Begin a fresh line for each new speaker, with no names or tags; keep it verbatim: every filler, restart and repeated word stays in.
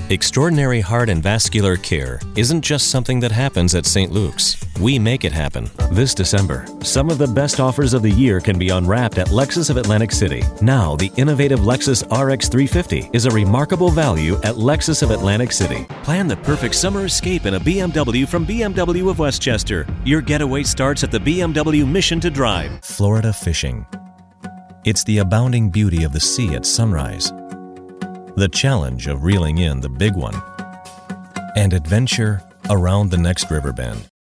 Extraordinary heart and vascular care isn't just something that happens at Saint Luke's. We make it happen. This December, some of the best offers of the year can be unwrapped at Lexus of Atlantic City. Now, the innovative Lexus R X three fifty is a remarkable value at Lexus of Atlantic City. Plan the perfect summer escape in a B M W from B M W of Westchester. Your getaway starts at the B M W Mission to Drive. Florida fishing. It's the abounding beauty of the sea at sunrise, the challenge of reeling in the big one, and adventure around the next river bend.